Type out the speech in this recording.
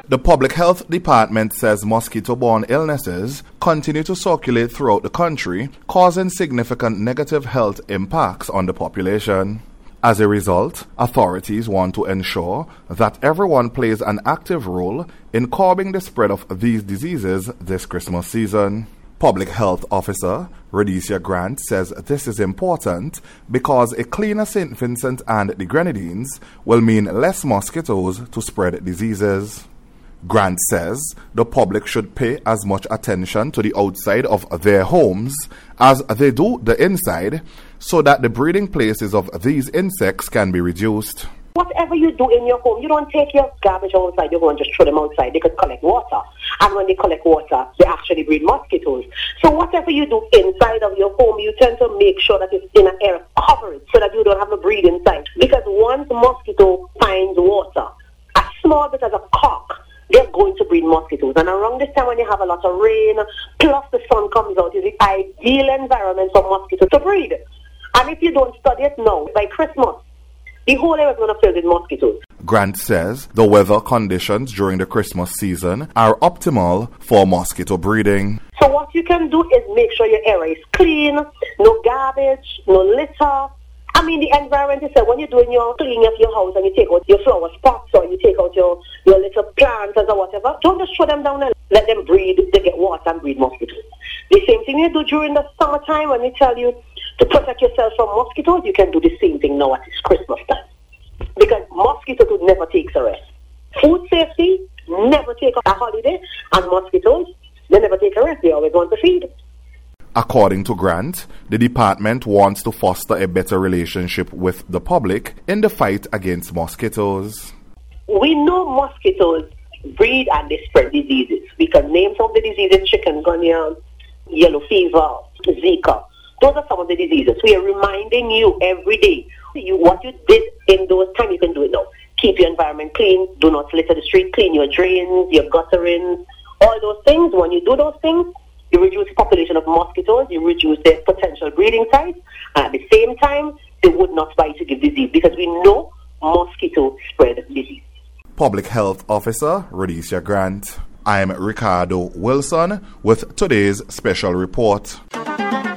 The Public Health Department says mosquito-borne illnesses continue to circulate throughout the country, causing significant negative health impacts on the population. As a result, authorities want to ensure that everyone plays an active role in curbing the spread of these diseases this Christmas season. Public Health Officer Rhodesia Grant says this is important because a cleaner St. Vincent and the Grenadines will mean less mosquitoes to spread diseases. Grant says the public should pay as much attention to the outside of their homes as they do the inside so that the breeding places of these insects can be reduced. Whatever you do in your home, you don't take your garbage outside, you go and just throw them outside. They could collect water. And when they collect water, they actually breed mosquitoes. So whatever you do inside of your home, you tend to make sure that it's in an air covered so that you don't have a breed inside. Because once mosquito finds water, as small bit as a cock, they're going to breed mosquitoes. And around this time when you have a lot of rain, plus the sun comes out, is the ideal environment for mosquitoes to breed. And if you don't study it now, by Christmas, the whole area is going to fill with mosquitoes. Grant says the weather conditions during the Christmas season are optimal for mosquito breeding. So what you can do is make sure your area is clean, no garbage, no litter. I mean, the environment is when you're doing your cleaning of your house and you take out your flower spots or you take out your little plants or whatever, don't just throw them down and let them breed. They get water and breed mosquitoes. The same thing you do during the summertime when we tell you to protect yourself from mosquitoes, you can do the same thing now at this Christmas time. Because mosquitoes would never take a rest. Food safety, never take a holiday, and mosquitoes, they never take a rest. They always want to feed. According to Grant, the department wants to foster a better relationship with the public in the fight against mosquitoes. We know mosquitoes breed and they spread diseases. We can name some of the diseases: chikungunya, yellow fever, Zika. Those are some of the diseases. We are reminding you every day. What you did in those times, you can do it now. Keep your environment clean. Do not litter the street. Clean your drains, your gutterings, all those things. When you do those things, you reduce the population of mosquitoes. You reduce their potential breeding sites. And at the same time, they would not bite to give disease because we know mosquitoes spread disease. Public Health Officer Rhodesia Grant. I'm Ricardo Wilson with today's special report.